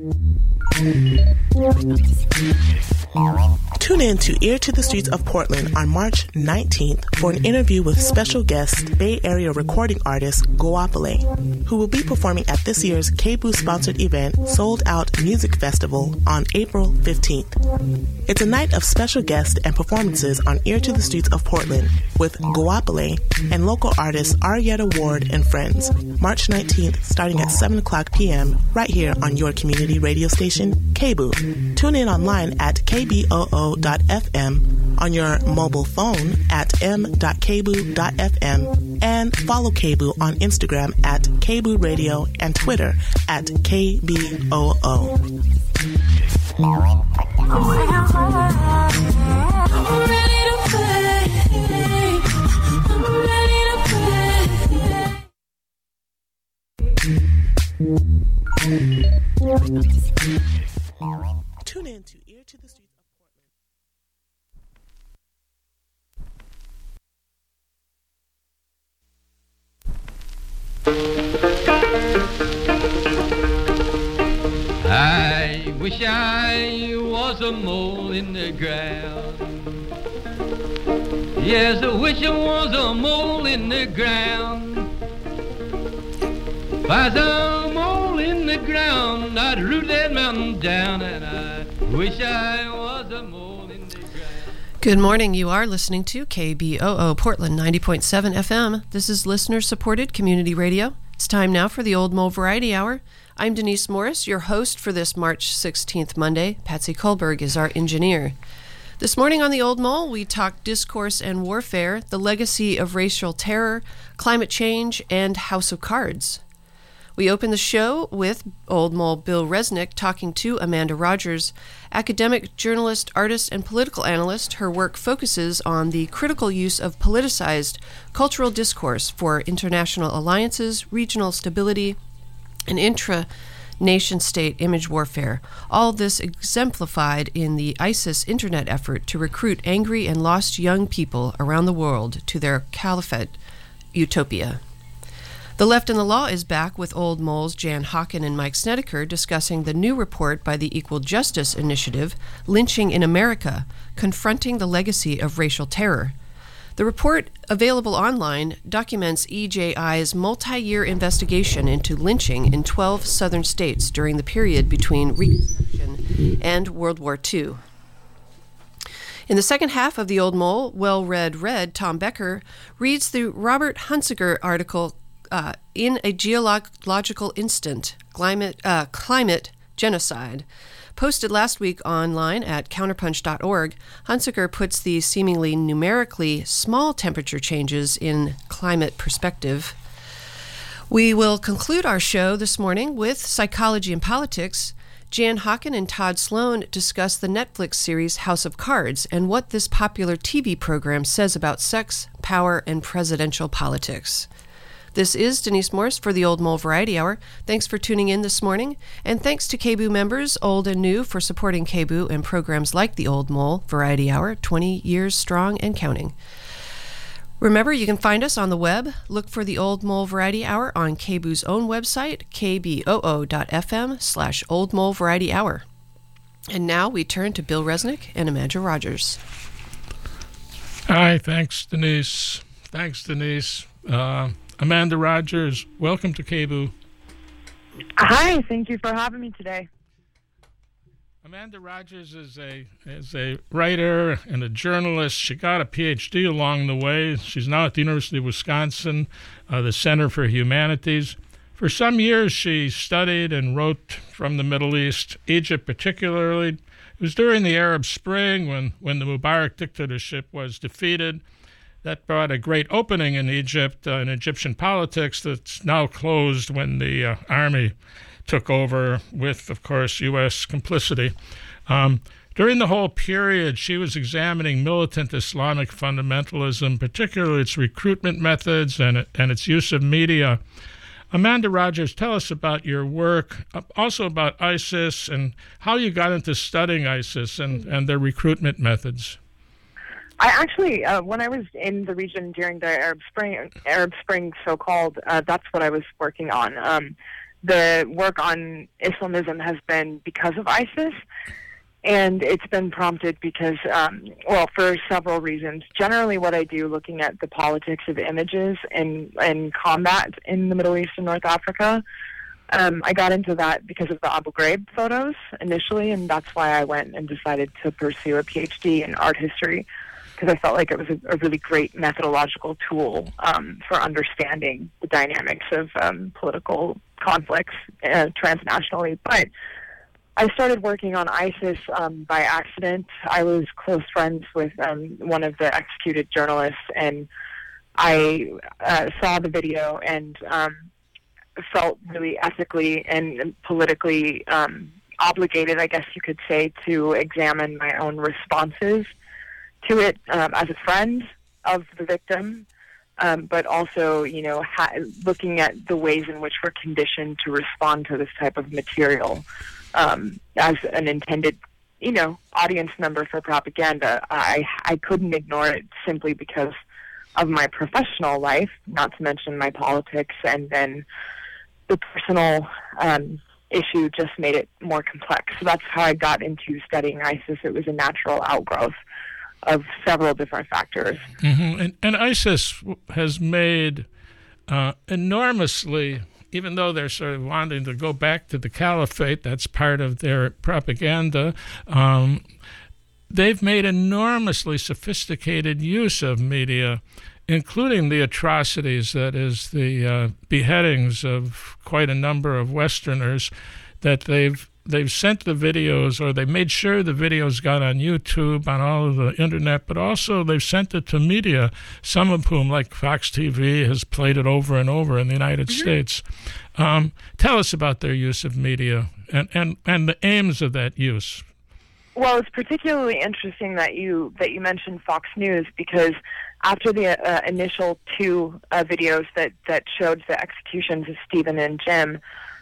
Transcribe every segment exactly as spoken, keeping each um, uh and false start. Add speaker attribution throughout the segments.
Speaker 1: Tune in to Ear to the Streets of Portland on March nineteenth for an interview with special guest Bay Area recording artist Goapele, who will be performing at this year's K B O U-sponsored event Sold Out Music Festival on April fifteenth. It's a night of special guests and performances on Ear to the Streets of Portland with Goapele and local artists Arietta Ward and friends. March nineteenth, starting at seven o'clock p.m. right here on your community radio station, K B O U. Tune in online at k b o o dot f m, on your mobile phone at m dot k b o u dot f m, and follow K B O U on Instagram at K B O U Radio and Twitter at K B O O. Tune in to Ear to the Streets of
Speaker 2: I wish I was a mole in the ground. Yes, I wish I was a mole in the ground. If I was a mole in the ground, I'd root that mountain down, and I wish I was a mole in the ground.
Speaker 3: Good morning. You are listening to K B O O Portland ninety point seven F M. This is listener-supported community radio. It's time now for the Old Mole Variety Hour. I'm Denise Morris, your host for this March sixteenth Monday. Patsy Kohlberg is our engineer. This morning on the Old Mole, we talk discourse and warfare, the legacy of racial terror, climate change, and House of Cards. We open the show with Old Mole Bill Resnick talking to Amanda Rogers, academic, journalist, artist, and political analyst. Her work focuses on the critical use of politicized cultural discourse for international alliances, regional stability, and intra-nation-state image warfare. All this exemplified in the ISIS internet effort to recruit angry and lost young people around the world to their caliphate utopia. The Left and the Law is back with Old Moles Jan Hawken and Mike Snedeker discussing the new report by the Equal Justice Initiative, Lynching in America, Confronting the Legacy of Racial Terror. The report, available online, documents E J I's multi-year investigation into lynching in twelve southern states during the period between Reconstruction and World War Two. In the second half of the Old Mole, well-read Red, Tom Becker reads the Robert Hunsicker article, Uh, in a Geological Instant, Climate, uh, Climate Genocide. Posted last week online at counterpunch dot org, Hunsicker puts the seemingly numerically small temperature changes in climate perspective. We will conclude our show this morning with Psychology and Politics. Jan Hawken and Todd Sloan discuss the Netflix series House of Cards and what this popular T V program says about sex, power, and presidential politics. This is Denise Morris for the Old Mole Variety Hour. Thanks for tuning in this morning, and thanks to K B O U members, old and new, for supporting K B O U and programs like the Old Mole Variety Hour, twenty years strong and counting. Remember, you can find us on the web. Look for the Old Mole Variety Hour on K B O U's own website, k b o o dot f m slash Old Mole Variety Hour. And now we turn to Bill Resnick and Amanda Rogers.
Speaker 4: Hi, thanks, Denise. Thanks, Denise. Uh, Amanda Rogers, welcome to K B O U.
Speaker 5: Hi, thank you for having me today.
Speaker 4: Amanda Rogers is a is a writer and a journalist. She got a P H D along the way. She's now at the University of Wisconsin, uh, the Center for Humanities. For some years, she studied and wrote from the Middle East, Egypt particularly. It was during the Arab Spring when, when the Mubarak dictatorship was defeated. That brought a great opening in Egypt, uh, in Egyptian politics, that's now closed when the uh, army took over with, of course, U S complicity. Um, during the whole period, she was examining militant Islamic fundamentalism, particularly its recruitment methods and, and its use of media. Amanda Rogers, tell us about your work, also about ISIS and how you got into studying ISIS and, and their recruitment methods.
Speaker 5: I actually, uh, when I was in the region during the Arab Spring, Arab Spring so-called, uh, that's what I was working on. Um, the work on Islamism has been because of ISIS, and it's been prompted because, um, well, for several reasons. Generally, what I do looking at the politics of images and, and combat in the Middle East and North Africa, um, I got into that because of the Abu Ghraib photos initially, and that's why I went and decided to pursue a PhD in art history, because I felt like it was a, a really great methodological tool um, for understanding the dynamics of um, political conflicts uh, transnationally. But I started working on ISIS um, by accident. I was close friends with um, one of the executed journalists, and I uh, saw the video and um, felt really ethically and politically um, obligated, I guess you could say, to examine my own responses to it um, as a friend of the victim, um, but also, you know, ha- looking at the ways in which we're conditioned to respond to this type of material. Um, as an intended, you know, audience member for propaganda, I I couldn't ignore it simply because of my professional life, not to mention my politics, and then the personal um, issue just made it more complex. So that's how I got into studying ISIS. It was a natural outgrowth of several different factors.
Speaker 4: Mm-hmm. And, and ISIS has made uh, enormously, even though they're sort of wanting to go back to the caliphate, that's part of their propaganda, um, they've made enormously sophisticated use of media, including the atrocities, that is, the uh, beheadings of quite a number of Westerners, that they've they've sent the videos, or they made sure the videos got on YouTube, on all of the internet, but also they've sent it to media, some of whom, like Fox T V, has played it over and over in the United mm-hmm. States. Um, tell us about their use of media and, and, and the aims of that use.
Speaker 5: Well, it's particularly interesting that you that you mentioned Fox News, because after the uh, initial two uh, videos that, that showed the executions of Stephen and Jim,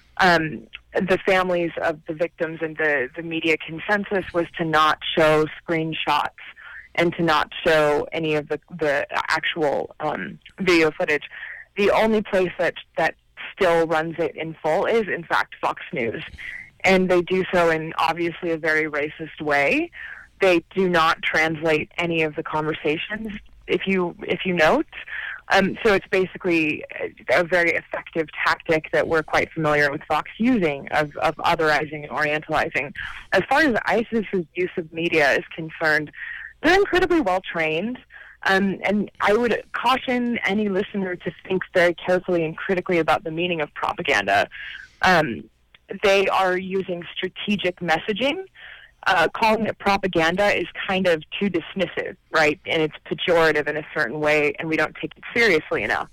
Speaker 5: um, the families of the victims and the, the media consensus was to not show screenshots and to not show any of the, the actual um, video footage. The only place that that still runs it in full is, in fact, Fox News. And they do so in obviously a very racist way. They do not translate any of the conversations, if you if you note. Um, so it's basically a very effective tactic that we're quite familiar with Fox using, of, of otherizing and orientalizing. As far as ISIS's use of media is concerned, they're incredibly well trained. Um, and I would caution any listener to think very carefully and critically about the meaning of propaganda. Um, they are using strategic messaging. Uh, calling it propaganda is kind of too dismissive, right? And it's pejorative in a certain way, and we don't take it seriously enough.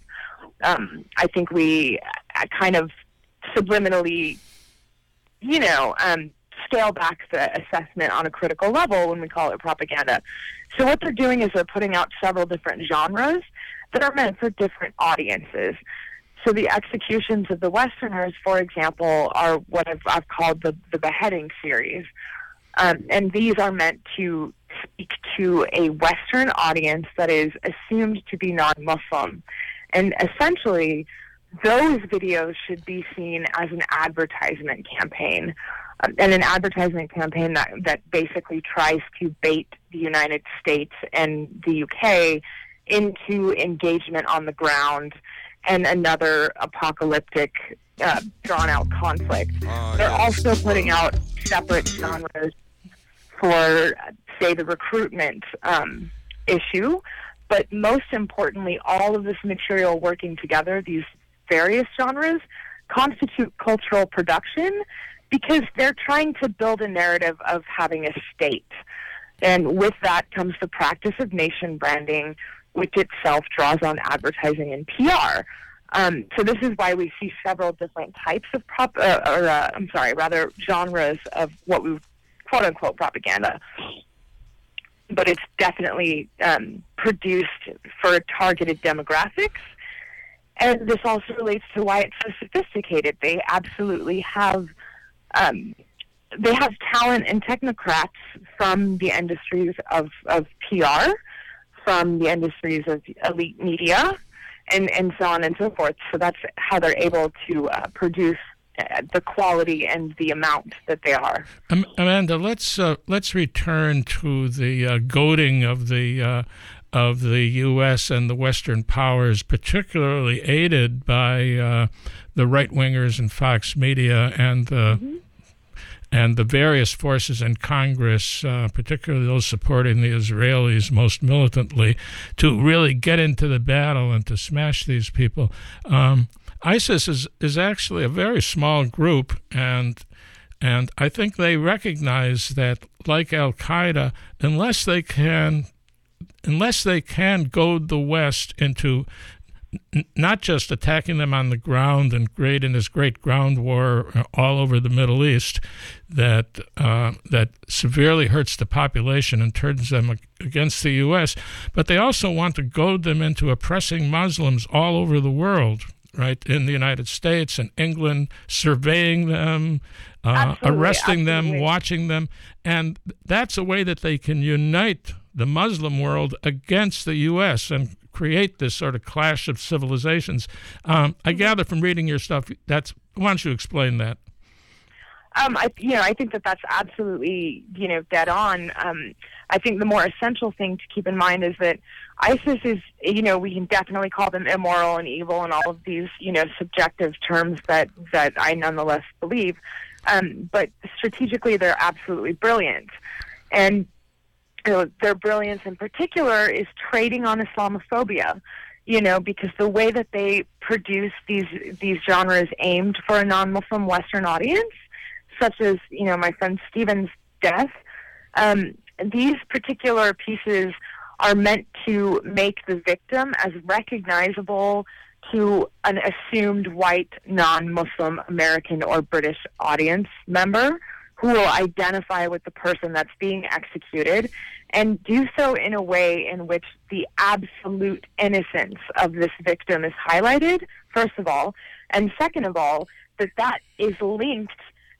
Speaker 5: Um, I think we uh, kind of subliminally, you know, um, scale back the assessment on a critical level when we call it propaganda. So what they're doing is they're putting out several different genres that are meant for different audiences. So the executions of the Westerners, for example, are what I've, I've called the, the beheading series. Um, and these are meant to speak to a Western audience that is assumed to be non-Muslim. And essentially, those videos should be seen as an advertisement campaign, um, and an advertisement campaign that, that basically tries to bait the United States and the U K into engagement on the ground and another apocalyptic, uh, drawn-out conflict. Uh, They're yes. also putting out separate genres for, say, the recruitment um, issue, but most importantly, all of this material working together, these various genres, constitute cultural production because they're trying to build a narrative of having a state. And with that comes the practice of nation branding, which itself draws on advertising and P R. Um, so this is why we see several different types of prop, uh, or uh, I'm sorry, rather genres of what we quote unquote propaganda. But it's definitely um, produced for targeted demographics. And this also relates to why it's so sophisticated. They absolutely have, um, they have talent and technocrats from the industries of, of P R, from the industries of elite media, and, and so on and so forth. So that's how they're able to uh, produce the quality and the amount that they are.
Speaker 4: Um, Amanda, let's uh, let's return to the uh, goading of the uh, of the U S and the Western powers, particularly aided by uh, the right wingers in Fox Media and the mm-hmm. and the various forces in Congress, uh, particularly those supporting the Israelis most militantly, to really get into the battle and to smash these people. Um, ISIS is, is actually a very small group, and and I think they recognize that, like Al-Qaeda, unless they can unless they can goad the West into n- not just attacking them on the ground and creating this great ground war all over the Middle East that uh, that severely hurts the population and turns them against the U S, but they also want to goad them into oppressing Muslims all over the world. Right, in the United States and England, surveying them, uh, arresting
Speaker 5: absolutely.
Speaker 4: them, watching them. And that's a way that they can unite the Muslim world against the U S and create this sort of clash of civilizations. Um, I gather from reading your stuff, that's, why don't you explain that?
Speaker 5: Um, I, you know, I think that that's absolutely, you know, dead on. Um, I think the more essential thing to keep in mind is that ISIS is, you know, we can definitely call them immoral and evil and all of these, you know, subjective terms that, that I nonetheless believe. Um, but strategically, they're absolutely brilliant. And you know, their brilliance in particular is trading on Islamophobia, you know, because the way that they produce these these genres aimed for a non-Muslim Western audience, such as, you know, my friend Stephen's death, um, these particular pieces are meant to make the victim as recognizable to an assumed white non-Muslim American or British audience member who will identify with the person that's being executed and do so in a way in which the absolute innocence of this victim is highlighted, first of all, and second of all, that that is linked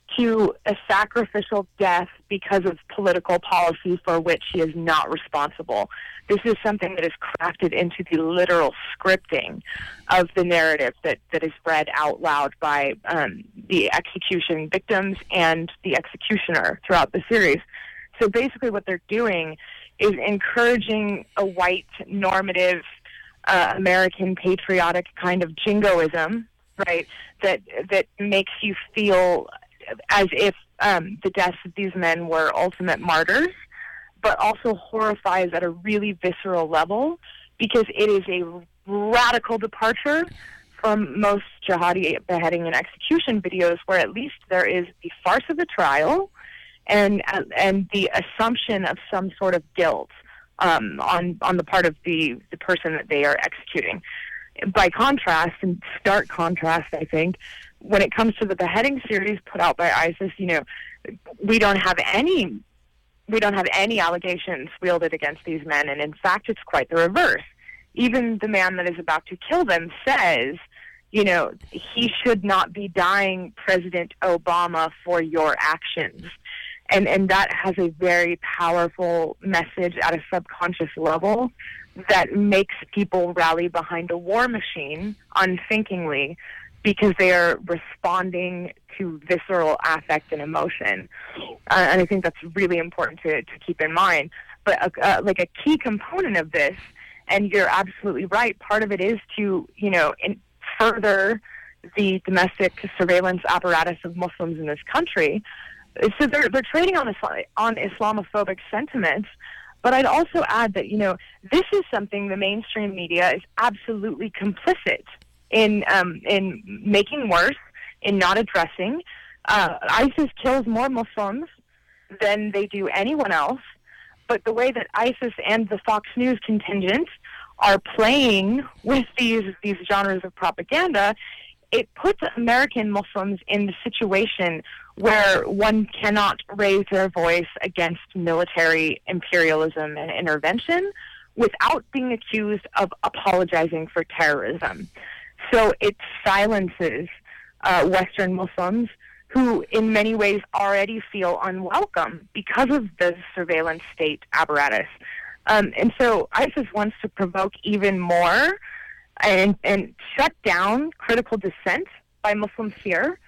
Speaker 5: to a sacrificial death because of political policy for which he is not responsible. This is something that is crafted into the literal scripting of the narrative that, that is read out loud by um, the execution victims and the executioner throughout the series. So basically what they're doing is encouraging a white, normative, uh, American, patriotic kind of jingoism, right, that that makes you feel as if um, the deaths of these men were ultimate martyrs, but also horrifies at a really visceral level because it is a radical departure from most jihadi beheading and execution videos where at least there is the farce of the trial and and the assumption of some sort of guilt um, on, on the part of the, the person that they are executing. By contrast, in stark contrast, I think, when it comes to the beheading series put out by ISIS, you know, we don't have any we don't have any allegations wielded against these men, and in fact, it's quite the reverse. Even the man that is about to kill them says, you know, he should not be dying, President Obama, for your actions. And and that has a very powerful message at a subconscious level that makes people rally behind a war machine unthinkingly because they are responding to visceral affect and emotion. Uh, and I think that's really important to, to keep in mind. But uh, uh, like a key component of this, and you're absolutely right, part of it is to, you know, in, further the domestic surveillance apparatus of Muslims in this country. So they're, they're trading on, Islam, on Islamophobic sentiments. But I'd also add that, you know, this is something the mainstream media is absolutely complicit in um, in making worse, in not addressing. Uh, ISIS kills more Muslims than they do anyone else. But the way that ISIS and the Fox News contingent are playing with these these genres of propaganda, it puts American Muslims in the situation where one cannot raise their voice against military imperialism and intervention without being accused of apologizing for terrorism. So it silences uh, Western Muslims who in many ways already feel unwelcome because of the surveillance state apparatus. Um, and so ISIS wants to provoke even more and, and shut down critical dissent by Muslims here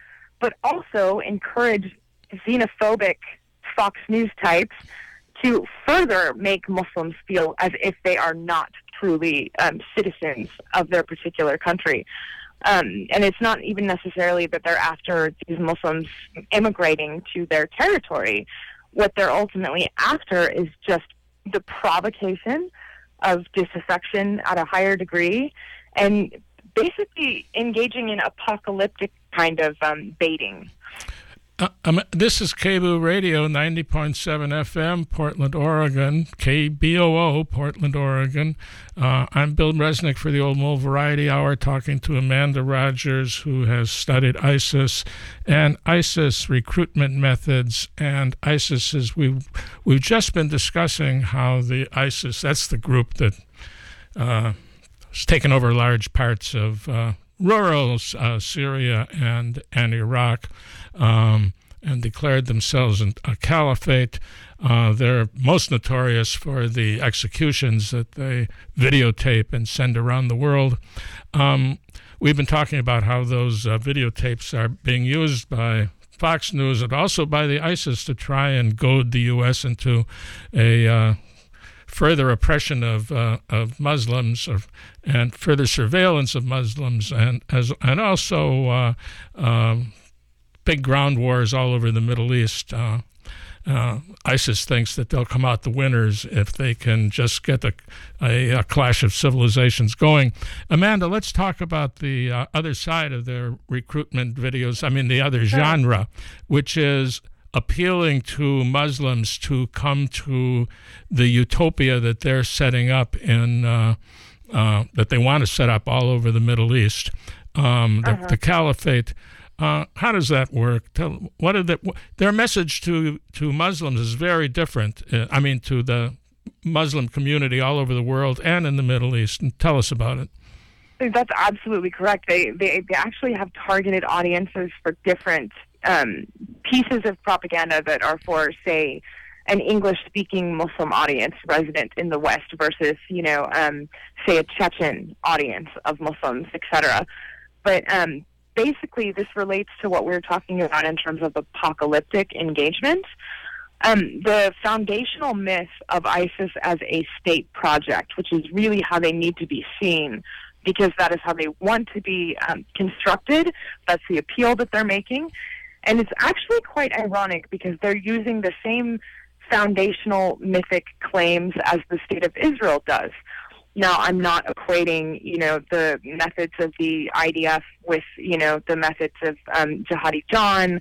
Speaker 5: but also encourage xenophobic Fox News types to further make Muslims feel as if they are not truly um, citizens of their particular country. Um, and it's not even necessarily that they're after these Muslims immigrating to their territory. What they're ultimately after is just the provocation of disaffection at a higher degree and basically engaging in apocalyptic kind of um, baiting.
Speaker 4: Uh, um, this is K B O O Radio, ninety point seven F M, Portland, Oregon, K B O O, Portland, Oregon. Uh, I'm Bill Resnick for the Old Mole Variety Hour, talking to Amanda Rogers, who has studied ISIS and ISIS recruitment methods. And ISIS is, we've, we've just been discussing how the ISIS, that's the group that uh, has taken over large parts of uh, rural uh, Syria and, and Iraq. Um, and declared themselves a caliphate. Uh, they're most notorious for the executions that they videotape and send around the world. Um, we've been talking about how those uh, videotapes are being used by Fox News and also by the ISIS to try and goad the U S into a uh, further oppression of uh, of Muslims or, and further surveillance of Muslims, and as and also uh, um, big ground wars all over the Middle East. Uh, uh, ISIS thinks that they'll come out the winners if they can just get a, a, a clash of civilizations going. Amanda, let's talk about the uh, other side of their recruitment videos, I mean the other genre, which is appealing to Muslims to come to the utopia that they're setting up in, uh, uh, that they want to set up all over the Middle East, um, the,
Speaker 5: uh-huh.
Speaker 4: the caliphate. Uh, how does that work? Tell, what are the, their message to, to Muslims is very different. Uh, I mean, to the Muslim community all over the world and in the Middle East. And tell us about it.
Speaker 5: That's absolutely correct. They they, they actually have targeted audiences for different um, pieces of propaganda that are for, say, an English-speaking Muslim audience resident in the West versus, you know, um, say, a Chechen audience of Muslims, et cetera. But um, basically, this relates to what we were talking about in terms of apocalyptic engagement. Um, the foundational myth of ISIS as a state project, which is really how they need to be seen, because that is how they want to be um, constructed. That's the appeal that they're making. And it's actually quite ironic because they're using the same foundational mythic claims as the State of Israel does. Now, I'm not equating, you know, the methods of the I D F with, you know, the methods of um, Jihadi John.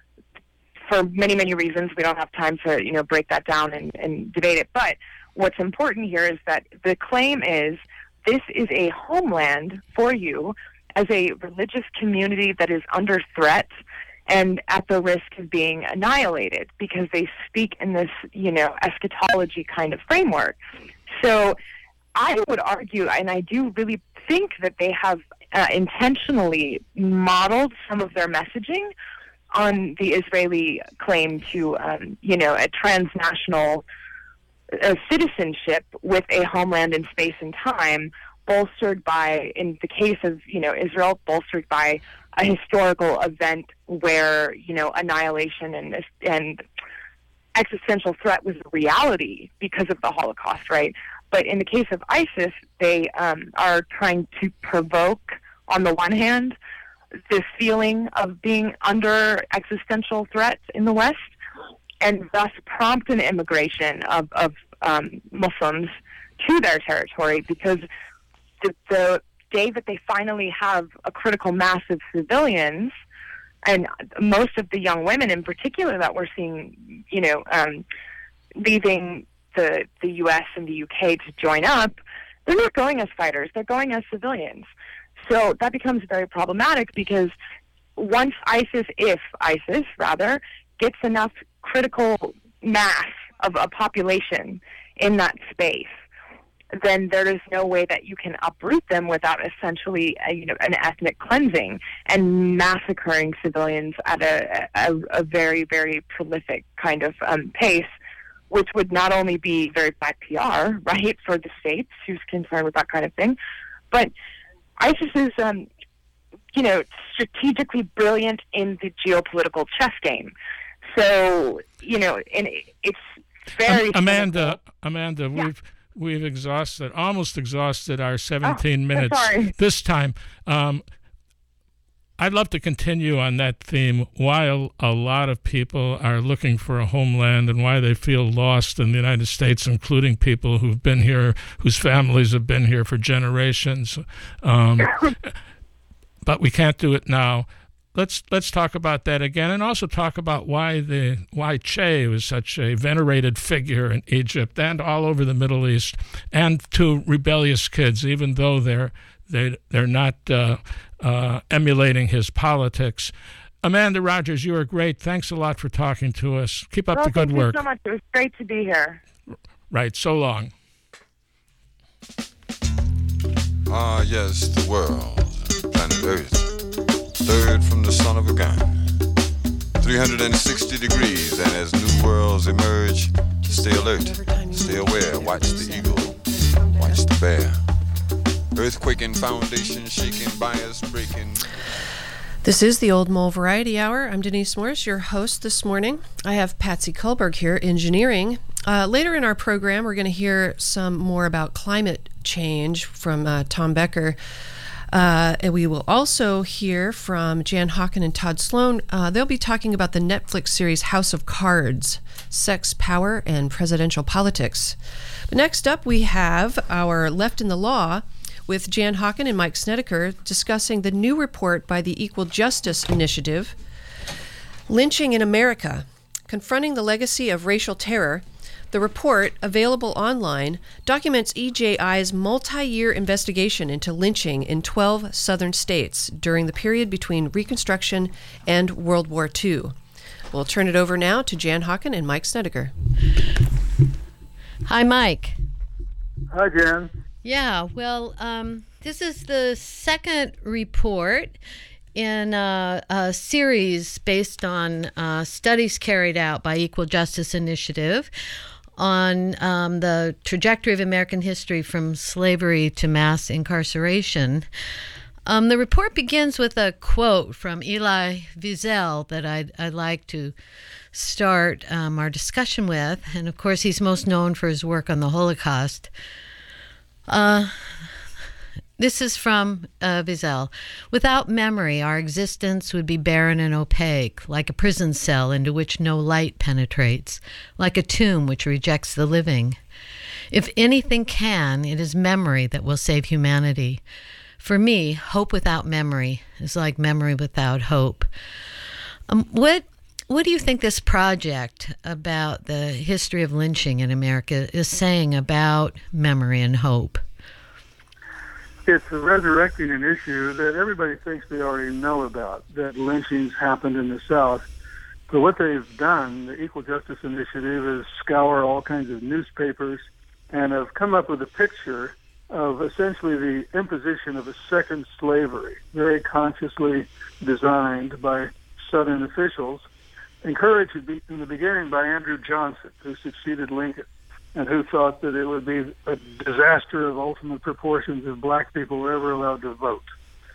Speaker 5: For many, many reasons, we don't have time to, you know, break that down and, and debate it. But what's important here is that the claim is this is a homeland for you as a religious community that is under threat and at the risk of being annihilated because they speak in this, you know, eschatology kind of framework. So I would argue, and I do really think that they have uh, intentionally modeled some of their messaging on the Israeli claim to, um, you know, a transnational uh, citizenship with a homeland in space and time, bolstered by, in the case of, you know, Israel, bolstered by a historical event where, you know, annihilation and and existential threat was a reality because of the Holocaust, right? But in the case of ISIS, they um, are trying to provoke, on the one hand, this feeling of being under existential threat in the West, and thus prompt an immigration of, of um, Muslims to their territory, because the, the day that they finally have a critical mass of civilians, and most of the young women in particular that we're seeing, you know, um, leaving the the U S and the U K to join up, they're not going as fighters, they're going as civilians. So that becomes very problematic because once ISIS, if ISIS rather, gets enough critical mass of a population in that space, then there is no way that you can uproot them without essentially a, you know, an ethnic cleansing and massacring civilians at a, a, a very, very prolific kind of um, pace, which would not only be very bad P R, right, for the states who's concerned with that kind of thing, but ISIS is um, you know, strategically brilliant in the geopolitical chess game. So, you know, and it's very...
Speaker 4: Um, Amanda, Amanda,
Speaker 5: yeah.
Speaker 4: we've we've exhausted, almost exhausted our seventeen
Speaker 5: oh,
Speaker 4: minutes
Speaker 5: sorry.
Speaker 4: this time. Um, I'd love to continue on that theme. While a lot of people are looking for a homeland and why they feel lost in the United States, including people who've been here, whose families have been here for generations. Um, but we can't do it now. Let's let's talk about that again, and also talk about why the why Che was such a venerated figure in Egypt and all over the Middle East, and to rebellious kids, even though they're they they're not uh, uh, emulating his politics. Amanda Rogers, you are great. Thanks a lot for talking to us. Keep up
Speaker 5: well,
Speaker 4: the good
Speaker 5: thank
Speaker 4: work.
Speaker 5: Thank you so much. It was great to be here.
Speaker 4: Right. So long.
Speaker 6: Ah, yes, the world, planet Earth. Third from the son of a gun, three hundred sixty degrees, and as new worlds emerge, stay alert, stay aware, watch the eagle, watch the bear. Earthquaking, foundation shaking, bias breaking.
Speaker 3: This is the Old Mole Variety Hour. I'm Denise Morris, your host this morning. I have Patsy Kullberg here, engineering. Uh, later in our program, we're going to hear some more about climate change from uh, Tom Becker. Uh, and we will also hear from Jan Hawken and Todd Sloan. Uh, they'll be talking about the Netflix series House of Cards, Sex, Power, and Presidential Politics. But next up, we have our Left in the Law with Jan Hawken and Mike Snedeker discussing the new report by the Equal Justice Initiative, Lynching in America, Confronting the Legacy of Racial Terror. The report, available online, documents E J I's multi-year investigation into lynching in twelve southern states during the period between Reconstruction and World War Two. We'll turn it over now to Jan Hawken and Mike Snedeker.
Speaker 7: Hi, Mike.
Speaker 8: Hi, Jan.
Speaker 7: Yeah, well, um, this is the second report in a, a series based on uh, studies carried out by Equal Justice Initiative on um, the trajectory of American history from slavery to mass incarceration. Um, the report begins with a quote from Elie Wiesel that I'd, I'd like to start um, our discussion with. And of course, he's most known for his work on the Holocaust. Uh, this is from uh, Wiesel. Without memory, our existence would be barren and opaque, like a prison cell into which no light penetrates, like a tomb which rejects the living. If anything can, it is memory that will save humanity. For me, hope without memory is like memory without hope. Um, what what do you think this project about the history of lynching in America is saying about memory and hope?
Speaker 8: It's resurrecting an issue that everybody thinks they already know about, that lynchings happened in the South. But what they've done, the Equal Justice Initiative, is scour all kinds of newspapers and have come up with a picture of essentially the imposition of a second slavery, very consciously designed by Southern officials, encouraged in the beginning by Andrew Johnson, who succeeded Lincoln, and who thought that it would be a disaster of ultimate proportions if black people were ever allowed to vote.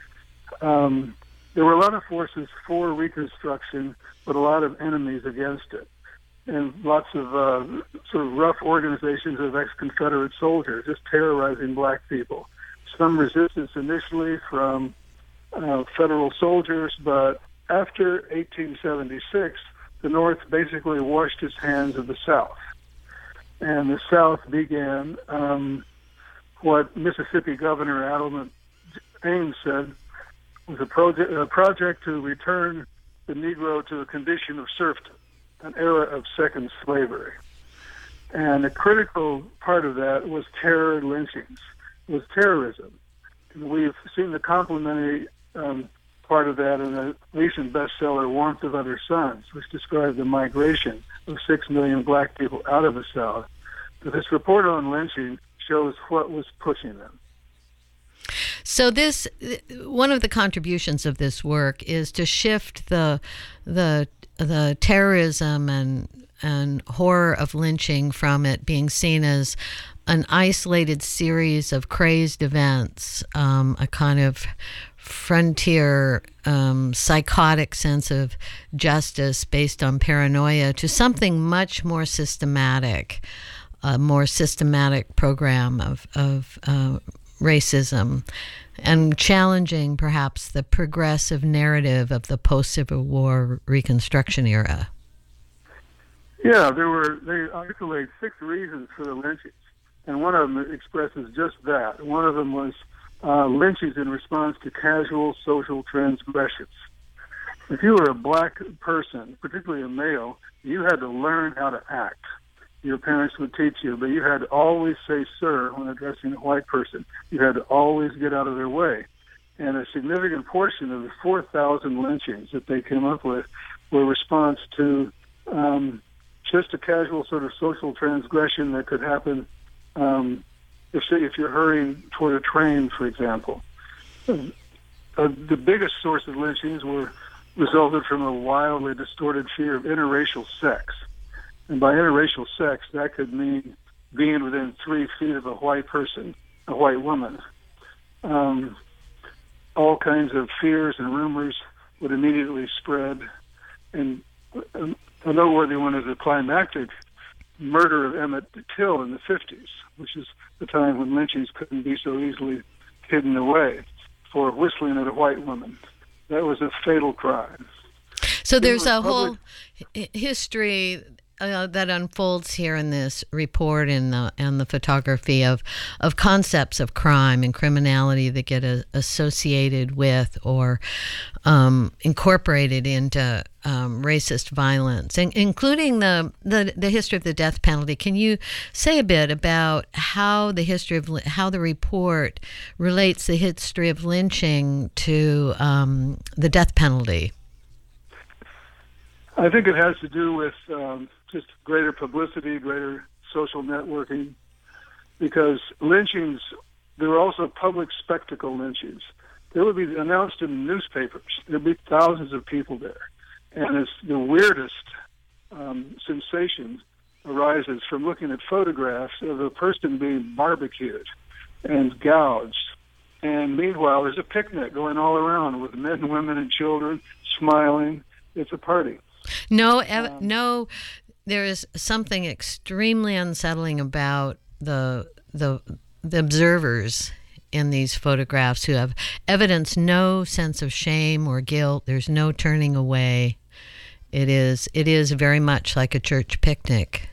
Speaker 8: Um, there were a lot of forces for Reconstruction, but a lot of enemies against it. And lots of uh, sort of rough organizations of ex-Confederate soldiers just terrorizing black people. Some resistance initially from uh, federal soldiers, but after eighteen seventy-six, the North basically washed its hands of the South. And the South began um, what Mississippi Governor Adelman Ames said was a project, a project to return the Negro to a condition of serfdom, an era of second slavery. And a critical part of that was terror lynchings, was terrorism. And we've seen the complementary um, part of that in the recent bestseller, Warmth of Other Suns, which described the migration of six million black people out of the South. But this report on lynching shows what was pushing them.
Speaker 7: So this, one of the contributions of this work is to shift the the the terrorism and and horror of lynching from it being seen as an isolated series of crazed events, um, a kind of frontier um, psychotic sense of justice based on paranoia, to something much more systematic, a more systematic program of, of uh, racism, and challenging perhaps the progressive narrative of the post-Civil War Reconstruction era.
Speaker 8: Yeah, there were, they isolate six reasons for the lynchings, and one of them expresses just that. One of them was uh, lynchings in response to casual social transgressions. If you were a black person, particularly a male, you had to learn how to act. Your parents would teach you, but you had to always say sir when addressing a white person. You had to always get out of their way. And a significant portion of the four thousand lynchings that they came up with were response to um, just a casual sort of social transgression that could happen um, if, say, if you're hurrying toward a train, for example. Uh, the biggest source of lynchings were resulted from a wildly distorted fear of interracial sex. And by interracial sex, that could mean being within three feet of a white person, a white woman. Um, all kinds of fears and rumors would immediately spread. And a noteworthy one is the climactic murder of Emmett Till in the fifties, which is the time when lynchings couldn't be so easily hidden away, for whistling at a white woman. That was a fatal crime.
Speaker 7: So there's a whole h- history Uh, that unfolds here in this report and the and the photography of of concepts of crime and criminality that get a, associated with or um, incorporated into um, racist violence, and including the, the the history of the death penalty. Can you say a bit about how the history of how the report relates the history of lynching to um, the death penalty?
Speaker 8: I think it has to do with um, just greater publicity, greater social networking, because lynchings, there were also public spectacle lynchings. They would be announced in newspapers. There would be thousands of people there. And it's the weirdest um, sensation arises from looking at photographs of a person being barbecued and gouged. And meanwhile, there's a picnic going all around with men, women, and children smiling. It's a party.
Speaker 7: No, ev- no. There is something extremely unsettling about the the the observers in these photographs who have evidenced no sense of shame or guilt. There's no turning away. It is it is very much like a church picnic.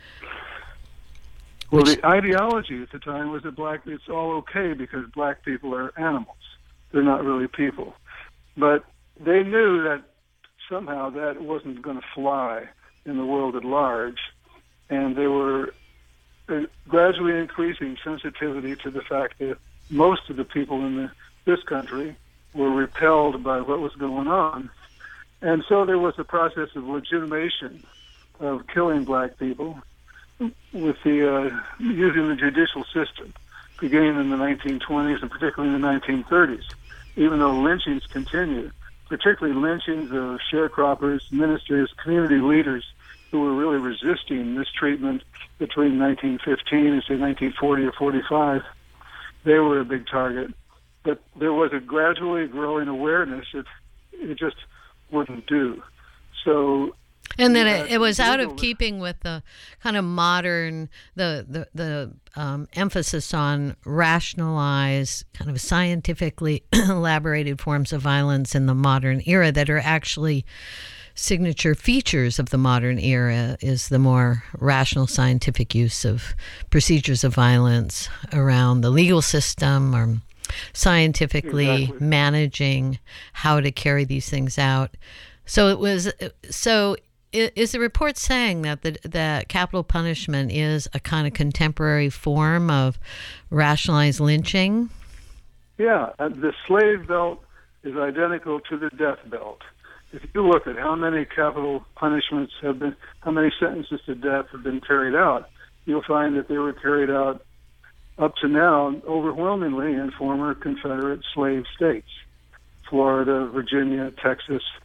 Speaker 8: Well, Which, the ideology at the time was that black it's all okay because black people are animals. They're not really people. But they knew that somehow that wasn't going to fly in the world at large, and they were gradually increasing sensitivity to the fact that most of the people in the, this country were repelled by what was going on. And so there was a process of legitimation of killing black people with the uh, using the judicial system, beginning in the nineteen twenties and particularly in the nineteen thirties, even though lynchings continued. Particularly lynchings of sharecroppers, ministers, community leaders who were really resisting mistreatment between nineteen fifteen and, say, nineteen forty or forty-five. They were a big target. But there was a gradually growing awareness that it just wouldn't do. So,
Speaker 7: and then it, it was out of keeping with the kind of modern, the the, the um, emphasis on rationalized, kind of scientifically elaborated forms of violence in the modern era that are actually signature features of the modern era, is the more rational scientific use of procedures of violence around the legal system, or scientifically exactly. managing how to carry these things out. So it was so. Is the report saying that the that capital punishment is a kind of contemporary form of rationalized lynching?
Speaker 8: Yeah, the slave belt is identical to the death belt. If you look at how many capital punishments have been, how many sentences to death have been carried out, you'll find that they were carried out up to now overwhelmingly in former Confederate slave states, Florida, Virginia, Texas.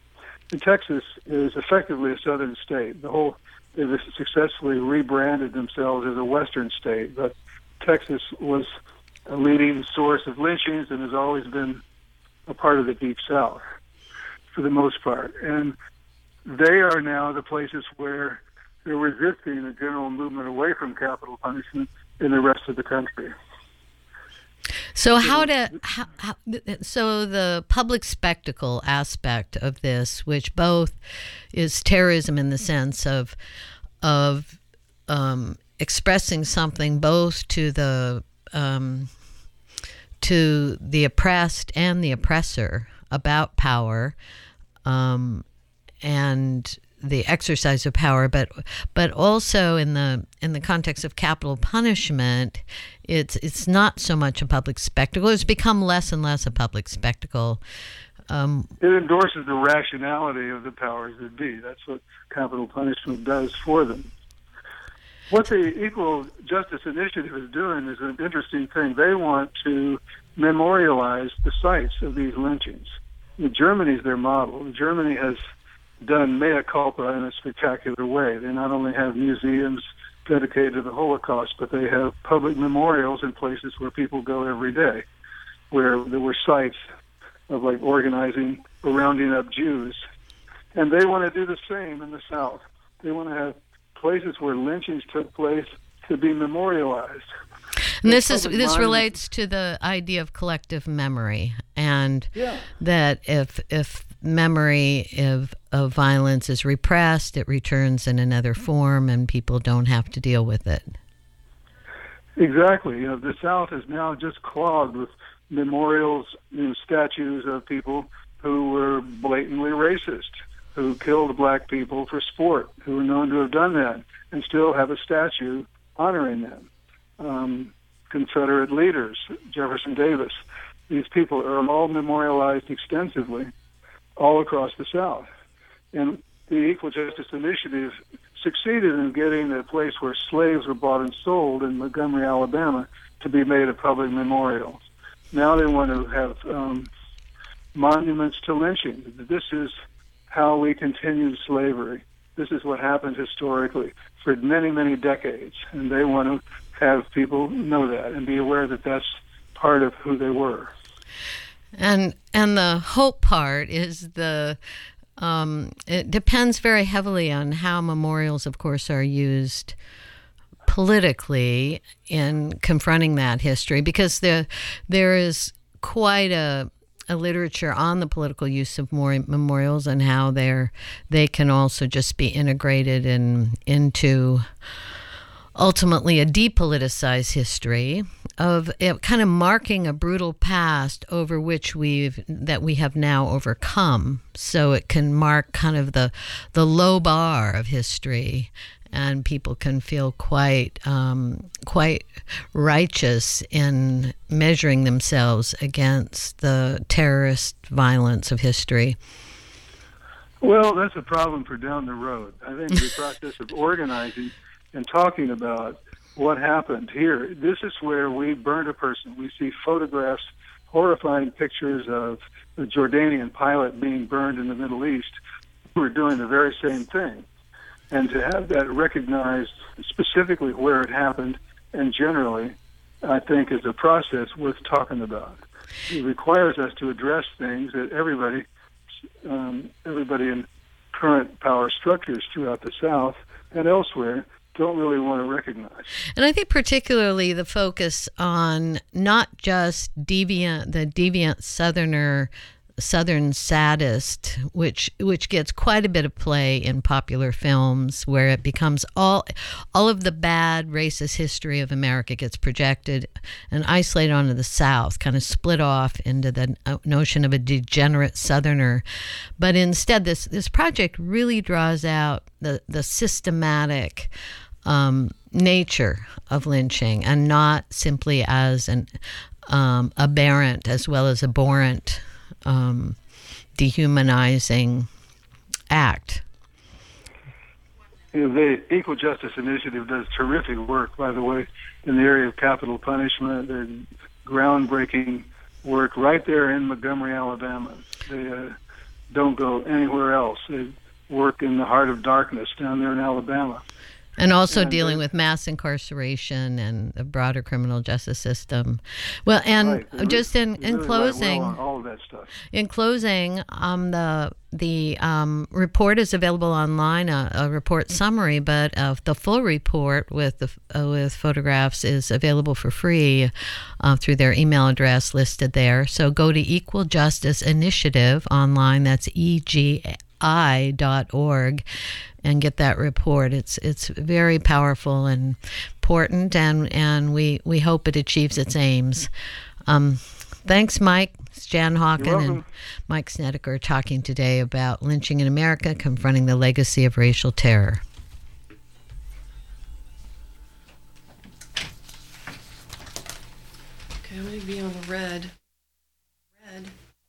Speaker 8: And Texas is effectively a southern state. The whole they've successfully rebranded themselves as a western state, but Texas was a leading source of lynchings and has always been a part of the Deep South for the most part. And they are now the places where they're resisting a general movement away from capital punishment in the rest of the country.
Speaker 7: So how to how, how, so the public spectacle aspect of this, which both is terrorism in the sense of of um, expressing something both to the um, to the oppressed and the oppressor about power, um, and the exercise of power, but but also in the in the context of capital punishment, it's it's not so much a public spectacle. It's become less and less a public spectacle. Um,
Speaker 8: it endorses the rationality of the powers that be. That's what capital punishment does for them. What the Equal Justice Initiative is doing is an interesting thing. They want to memorialize the sites of these lynchings. Germany's their model. Germany has done mea culpa in a spectacular way. They not only have museums dedicated to the Holocaust, but they have public memorials in places where people go every day, where there were sites of like organizing or rounding up Jews. And they want to do the same in the South. They want to have places where lynchings took place to be memorialized.
Speaker 7: And this is this relates to the idea of collective memory, and
Speaker 8: yeah.
Speaker 7: that if if memory of of violence is repressed, it returns in another form, and people don't have to deal with it.
Speaker 8: Exactly. You know, the South is now just clogged with memorials and statues of people who were blatantly racist, who killed black people for sport, who were known to have done that, and still have a statue honoring them. Um, Confederate leaders, Jefferson Davis. These people are all memorialized extensively all across the South. And the Equal Justice Initiative succeeded in getting a place where slaves were bought and sold in Montgomery, Alabama, to be made a public memorial. Now they want to have um, monuments to lynching. This is how we continued slavery. This is what happened historically for many, many decades. And they want to have people know that and be aware that that's part of who they were.
Speaker 7: And and the hope part is the um, it depends very heavily on how memorials, of course, are used politically in confronting that history, because there there is quite a a literature on the political use of more memorials and how they're they can also just be integrated in into ultimately a depoliticized history of it, kind of marking a brutal past over which we've that we have now overcome. So it can mark kind of the the low bar of history, and people can feel quite um, quite righteous in measuring themselves against the terrorist violence of history.
Speaker 8: Well, that's a problem for down the road. I think the process of organizing and talking about what happened here, this is where we burned a person. We see photographs, horrifying pictures of the Jordanian pilot being burned in the Middle East who are doing the very same thing. And to have that recognized specifically where it happened and generally, I think is a process worth talking about. It requires us to address things that everybody, um, everybody in current power structures throughout the South and elsewhere don't really want to recognize.
Speaker 7: And I think particularly the focus on not just deviant, the deviant Southerner, Southern sadist, which which gets quite a bit of play in popular films, where it becomes all all of the bad racist history of America gets projected and isolated onto the South, kind of split off into the notion of a degenerate Southerner. But instead, this this project really draws out the the systematic um, nature of lynching, and not simply as an um, aberrant as well as abhorrent, Um, dehumanizing act.
Speaker 8: You know, the Equal Justice Initiative does terrific work, by the way, in the area of capital punishment. They're groundbreaking work right there in Montgomery, Alabama. They, uh, don't go anywhere else. They work in the heart of darkness down there in Alabama.
Speaker 7: And also
Speaker 8: and,
Speaker 7: dealing
Speaker 8: uh,
Speaker 7: with mass incarceration and the broader criminal justice system. Well, and
Speaker 8: right.
Speaker 7: just in, in
Speaker 8: really
Speaker 7: closing,
Speaker 8: well on all of that stuff.
Speaker 7: in closing, um, the the um, report is available online, a, a report summary, but uh, the full report with the uh, with photographs is available for free uh, through their email address listed there. So go to Equal Justice Initiative online. That's E G I dot org. And get that report. It's it's very powerful and important, and, and we, we hope it achieves its aims. Um, thanks, Mike. It's Jan Hawken and Mike Snedeker talking today about lynching in America, confronting the legacy of racial terror.
Speaker 3: Okay, I'm going to be on the red. Red.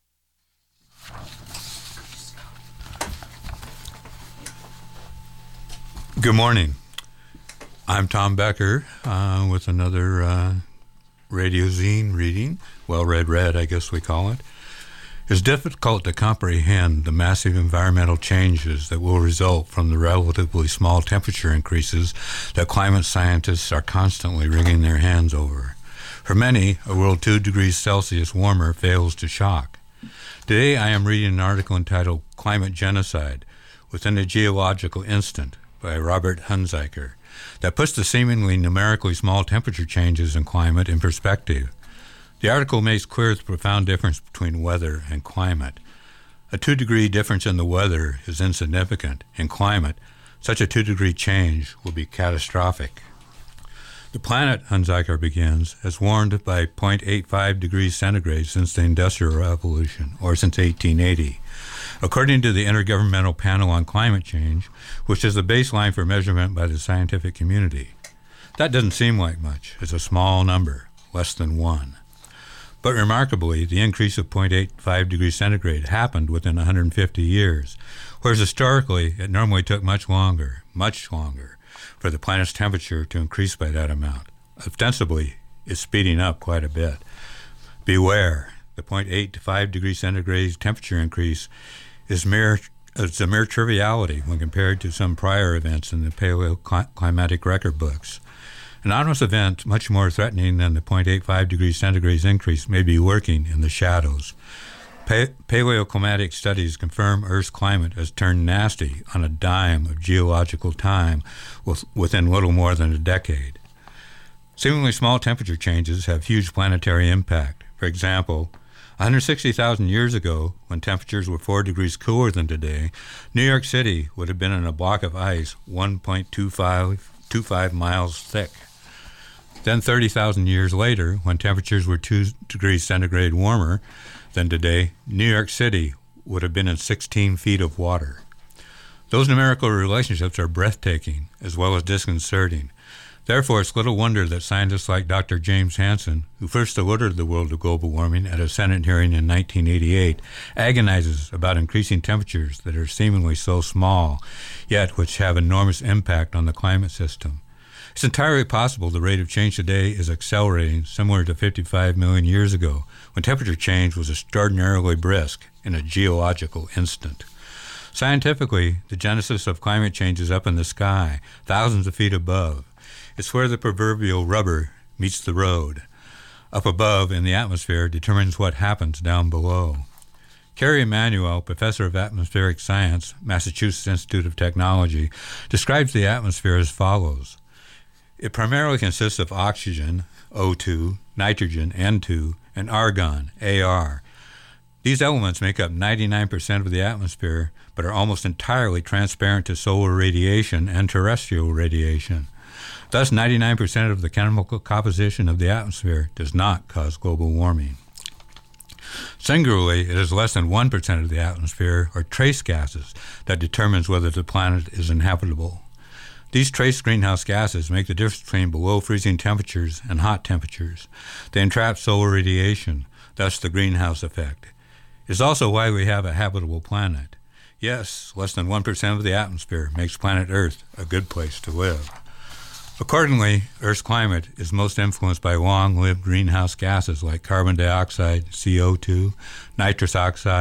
Speaker 9: Good morning. I'm Tom Becker uh, with another uh, radio zine reading. Well, Red Red, I guess we call it. It's difficult to comprehend the massive environmental changes that will result from the relatively small temperature increases that climate scientists are constantly wringing their hands over. For many, a world two degrees Celsius warmer fails to shock. Today I am reading an article entitled Climate Genocide Within a Geological Instant by Robert Hunziker that puts the seemingly numerically small temperature changes in climate in perspective. The article makes clear the profound difference between weather and climate. A two-degree difference in the weather is insignificant. In climate, such a two-degree change will be catastrophic. The planet, Hunziker begins, has warmed by zero point eight five degrees centigrade since the Industrial Revolution, or since eighteen eighty. According to the Intergovernmental Panel on Climate Change, which is the baseline for measurement by the scientific community. That doesn't seem like much. It's a small number, less than one. But remarkably, the increase of zero point eight five degrees centigrade happened within one hundred fifty years, whereas historically it normally took much longer, much longer, for the planet's temperature to increase by that amount. Ostensibly, it's speeding up quite a bit. Beware, the zero point eight to five degrees centigrade temperature increase is mere it's a mere triviality when compared to some prior events in the paleoclimatic record books. An anomalous event much more threatening than the zero point eight five degrees centigrade increase may be lurking in the shadows. Pa- paleoclimatic studies confirm Earth's climate has turned nasty on a dime of geological time with, within little more than a decade. Seemingly small temperature changes have huge planetary impact. For example, one hundred sixty thousand years ago, when temperatures were four degrees cooler than today, New York City would have been in a block of ice one point two five miles thick. Then thirty thousand years later, when temperatures were two degrees centigrade warmer than today, New York City would have been in sixteen feet of water. Those numerical relationships are breathtaking as well as disconcerting. Therefore, it's little wonder that scientists like Doctor James Hansen, who first alerted the world of global warming at a Senate hearing in nineteen eighty-eight, agonizes about increasing temperatures that are seemingly so small, yet which have enormous impact on the climate system. It's entirely possible the rate of change today is accelerating, similar to fifty-five million years ago, when temperature change was extraordinarily brisk in a geological instant. Scientifically, the genesis of climate change is up in the sky, thousands of feet above. It's where the proverbial rubber meets the road. Up above in the atmosphere determines what happens down below. Kerry Emanuel, professor of atmospheric science, Massachusetts Institute of Technology, describes the atmosphere as follows. It primarily consists of oxygen, O two, nitrogen, N two, and argon, A R. These elements make up ninety-nine percent of the atmosphere, but are almost entirely transparent to solar radiation and terrestrial radiation. Thus, ninety-nine percent of the chemical composition of the atmosphere does not cause global warming. Singularly, it is less than one percent of the atmosphere, or trace gases, that determines whether the planet is inhabitable. These trace greenhouse gases make the difference between below freezing temperatures and hot temperatures. They entrap solar radiation, thus the greenhouse effect. It is also why we have a habitable planet. Yes, less than one percent of the atmosphere makes planet Earth a good place to live. Accordingly, Earth's climate is most influenced by long-lived greenhouse gases like carbon dioxide, C O two, nitrous oxide,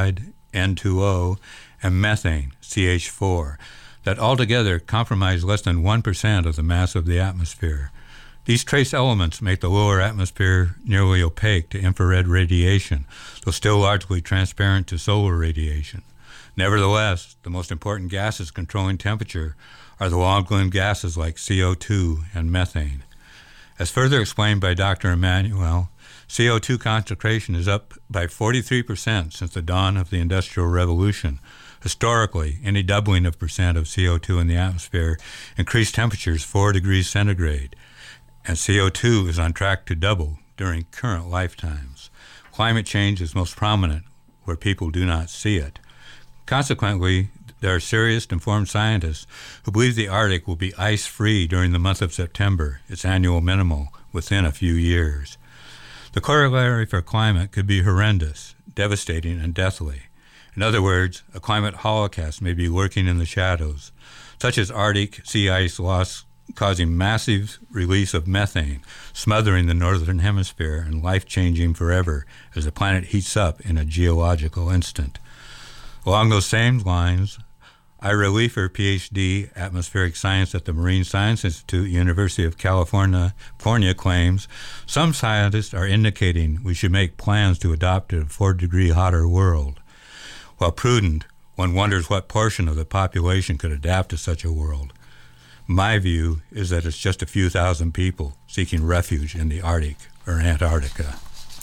Speaker 9: N two O, and methane, C H four, that altogether comprise less than one percent of the mass of the atmosphere. These trace elements make the lower atmosphere nearly opaque to infrared radiation, though still largely transparent to solar radiation. Nevertheless, the most important gases controlling temperature are the long-lived gases like C O two and methane. As further explained by Doctor Emanuel, C O two concentration is up by forty-three percent since the dawn of the Industrial Revolution. Historically, any doubling of percent of C O two in the atmosphere increased temperatures four degrees centigrade, and C O two is on track to double during current lifetimes. Climate change is most prominent where people do not see it. Consequently, there are serious, informed scientists who believe the Arctic will be ice-free during the month of September, its annual minimal, within a few years. The corollary for climate could be horrendous, devastating, and deathly. In other words, a climate holocaust may be lurking in the shadows, such as Arctic sea ice loss causing massive release of methane, smothering the northern hemisphere and life-changing forever as the planet heats up in a geological instant. Along those same lines, Ira Leifer, P H D, Atmospheric Science at the Marine Science Institute, University of California, California, claims some scientists are indicating we should make plans to adopt a four-degree hotter world. While prudent, one wonders what portion of the population could adapt to such a world. My view is that it's just a few thousand people seeking refuge in the Arctic or Antarctica.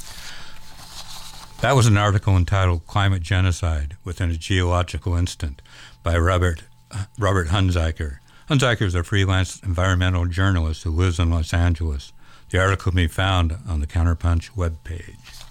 Speaker 9: That was an article entitled Climate Genocide Within a Geological Instant by Robert uh, Robert Hunziker. Hunziker is a freelance environmental journalist who lives in Los Angeles. The article can be found on the Counterpunch webpage.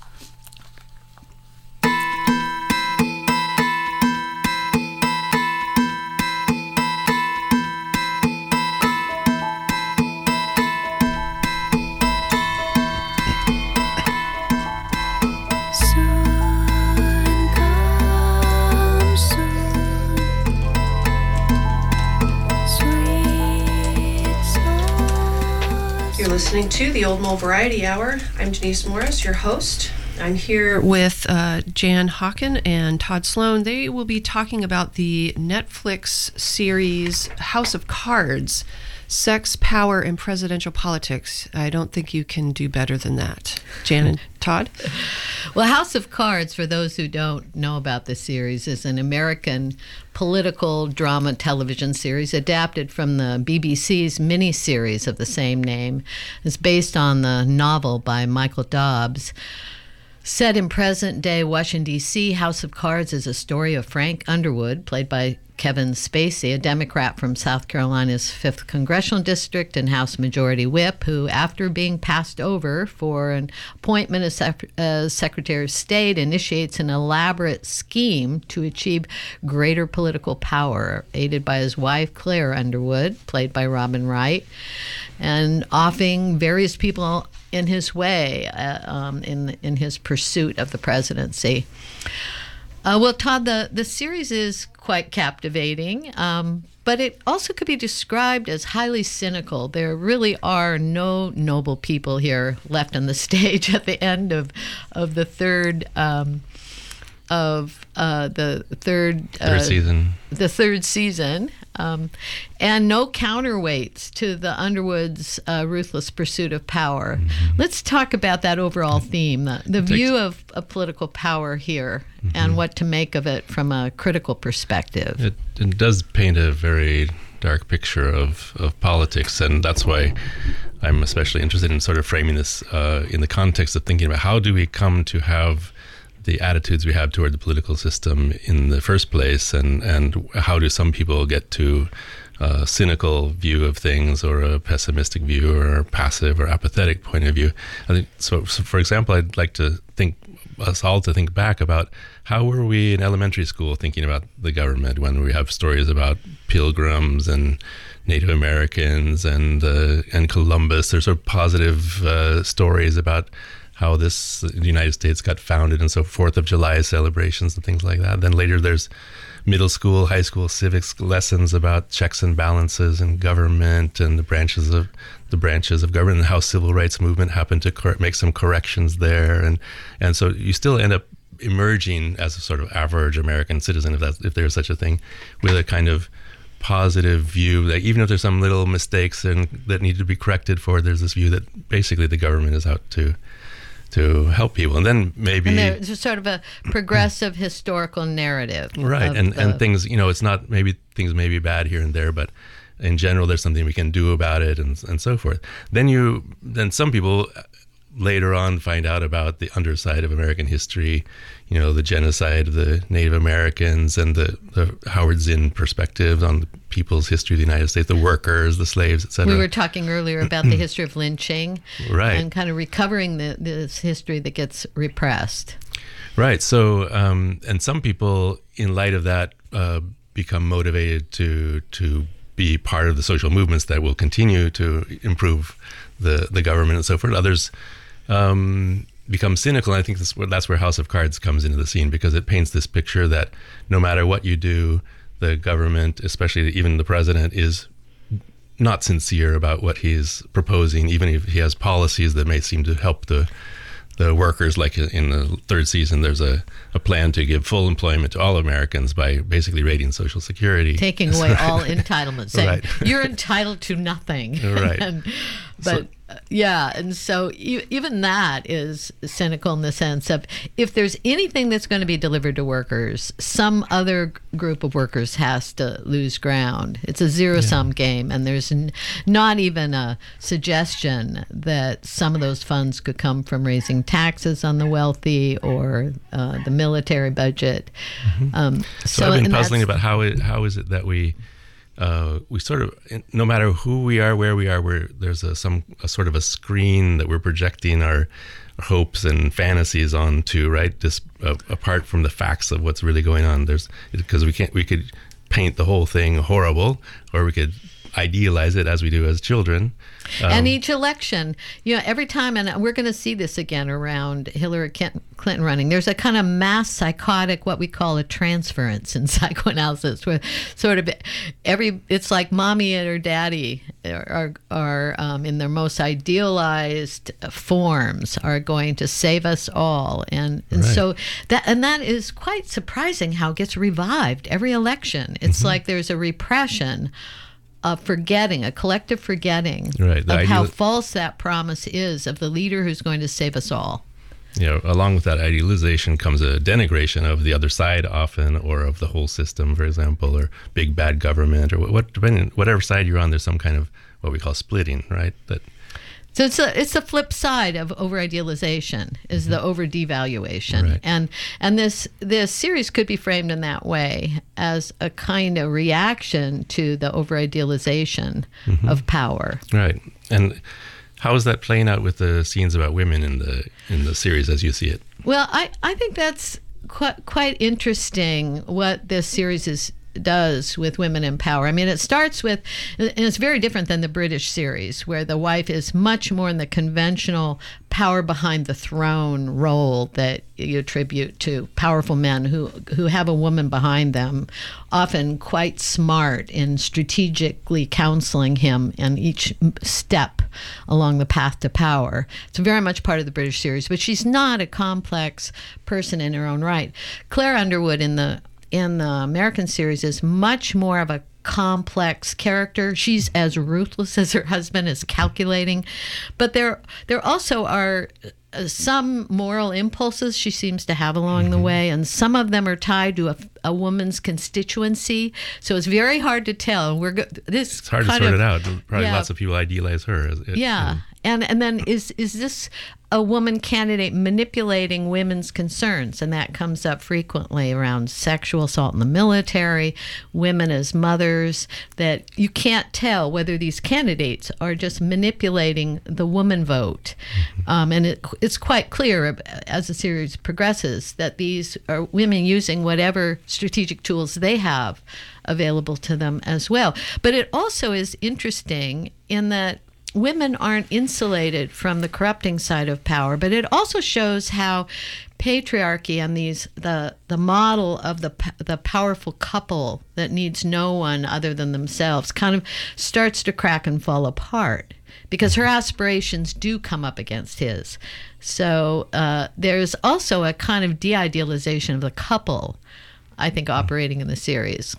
Speaker 3: Listening to the Old Mole Variety Hour. I'm Denise Morris, your host. I'm here with uh, Jan Hawken and Todd Sloan. They will be talking about the Netflix series House of Cards, Sex, Power, and Presidential Politics. I don't think you can do better than that. Jan and Todd?
Speaker 7: Well, House of Cards, for those who don't know about this series, is an American political drama television series adapted from the B B C's miniseries of the same name. It's based on the novel by Michael Dobbs. Set in present-day Washington, D C, House of Cards is a story of Frank Underwood, played by Kevin Spacey, a Democrat from South Carolina's fifth Congressional District and House Majority Whip, who, after being passed over for an appointment as, sec- as Secretary of State, initiates an elaborate scheme to achieve greater political power, aided by his wife, Claire Underwood, played by Robin Wright, and offing various people in his way uh, um, in in his pursuit of the presidency. Uh, well, Todd, the, the series is quite captivating, um, but it also could be described as highly cynical. There really are no noble people here left on the stage at the end of of the third um, of uh, the third uh,
Speaker 10: third season.
Speaker 7: The third season, um, and no counterweights to the Underwood's uh, ruthless pursuit of power. Mm-hmm. Let's talk about that overall theme, the, the view of, of political power here, mm-hmm. and what to make of it from a critical perspective.
Speaker 10: It, it does paint a very dark picture of, of politics, and that's why I'm especially interested in sort of framing this uh, in the context of thinking about how do we come to have the attitudes we have toward the political system in the first place, and, and how do some people get to a cynical view of things, or a pessimistic view, or a passive or apathetic point of view. I think so, so for example, I'd like to think us all to think back about how were we in elementary school thinking about the government when we have stories about pilgrims and Native Americans and uh, and Columbus. There's sort of positive uh, stories about how this the United States got founded, and so Fourth of July celebrations and things like that. Then later there's middle school, high school civics lessons about checks and balances and government and the branches of the branches of government, and how civil rights movement happened to cor- make some corrections there. And and so you still end up emerging as a sort of average American citizen, if that's if there's such a thing, with a kind of positive view that even if there's some little mistakes and that need to be corrected for, there's this view that basically the government is out to to help people. And then maybe
Speaker 7: and there's sort of a progressive historical narrative,
Speaker 10: right? And the, and things, you know, it's not maybe things may be bad here and there, but in general, there's something we can do about it, and and so forth. Then you then some people later on find out about the underside of American history, you know, the genocide of the Native Americans and the, the Howard Zinn perspective on the people's history of the United States, the workers, the slaves, et cetera.
Speaker 7: We were talking earlier about the history of lynching,
Speaker 10: right,
Speaker 7: and kind of recovering the, this history that gets repressed.
Speaker 10: Right. So, um, and some people, in light of that, uh, become motivated to to be part of the social movements that will continue to improve the, the government and so forth. Others um, become cynical. And I think this, that's where House of Cards comes into the scene, because it paints this picture that no matter what you do, the government, especially even the president, is not sincere about what he's proposing, even if he has policies that may seem to help the the workers. Like in the third season, there's a, a plan to give full employment to all Americans by basically raiding Social Security.
Speaker 7: Taking away all entitlements, saying,
Speaker 10: right.
Speaker 7: You're entitled to nothing.
Speaker 10: Right.
Speaker 7: and, but so, yeah, and so e- even that is cynical in the sense of, if there's anything that's going to be delivered to workers, some other group of workers has to lose ground. It's a zero-sum yeah. game, and there's n- not even a suggestion that some of those funds could come from raising taxes on the wealthy or uh, the military budget.
Speaker 10: Mm-hmm. Um, so, so I've been puzzling about how it, how is it that we Uh, we sort of, no matter who we are, where we are, we're, there's a, some a sort of a screen that we're projecting our, our hopes and fantasies onto, right? Just uh, apart from the facts of what's really going on. There's because we can't we could paint the whole thing horrible, or we could idealize it as we do as children. Um,
Speaker 7: and each election, you know, every time, and we're going to see this again around Hillary Clinton running, there's a kind of mass psychotic, what we call a transference in psychoanalysis, where sort of every, it's like mommy and her daddy are, are, are um, in their most idealized forms, are going to save us all. And, and
Speaker 10: right.
Speaker 7: so that, and that is quite surprising how it gets revived every election. It's mm-hmm. like there's a repression of forgetting, a collective forgetting
Speaker 10: right,
Speaker 7: of
Speaker 10: ideal-
Speaker 7: how false that promise is of the leader who's going to save us all.
Speaker 10: You know, along with that idealization comes a denigration of the other side often, or of the whole system, for example, or big bad government, or what, depending whatever side you're on, there's some kind of what we call splitting, right? That
Speaker 7: So it's a, it's the flip side of over-idealization, is mm-hmm. the over-devaluation.
Speaker 10: Right.
Speaker 7: And and this this series could be framed in that way, as a kind of reaction to the over-idealization mm-hmm. of power.
Speaker 10: Right. And how is that playing out with the scenes about women in the in the series as you see it?
Speaker 7: Well, I, I think that's quite, quite interesting what this series is does with women in power. I mean, it starts with, and it's very different than the British series, where the wife is much more in the conventional power behind the throne role that you attribute to powerful men who who have a woman behind them, often quite smart in strategically counseling him in each step along the path to power. It's very much part of the British series, but she's not a complex person in her own right. Claire Underwood in the in the American series is much more of a complex character. She's as ruthless as her husband, is calculating, but there there also are some moral impulses she seems to have along mm-hmm. the way, and some of them are tied to a, a woman's constituency. So it's very hard to tell. We're go- this
Speaker 10: it's hard to sort
Speaker 7: of,
Speaker 10: it out. Probably
Speaker 7: yeah,
Speaker 10: lots of people idealize her. It,
Speaker 7: yeah,
Speaker 10: um,
Speaker 7: and and then is is this a woman candidate manipulating women's concerns? And that comes up frequently around sexual assault in the military, women as mothers, that you can't tell whether these candidates are just manipulating the woman vote. Mm-hmm. Um, and it, it's quite clear as the series progresses that these are women using whatever strategic tools they have available to them as well. But it also is interesting in that women aren't insulated from the corrupting side of power, but it also shows how patriarchy and these the the model of the the powerful couple that needs no one other than themselves kind of starts to crack and fall apart, because her aspirations do come up against his. So uh, there's also a kind of de-idealization of the couple, I think, operating in the series.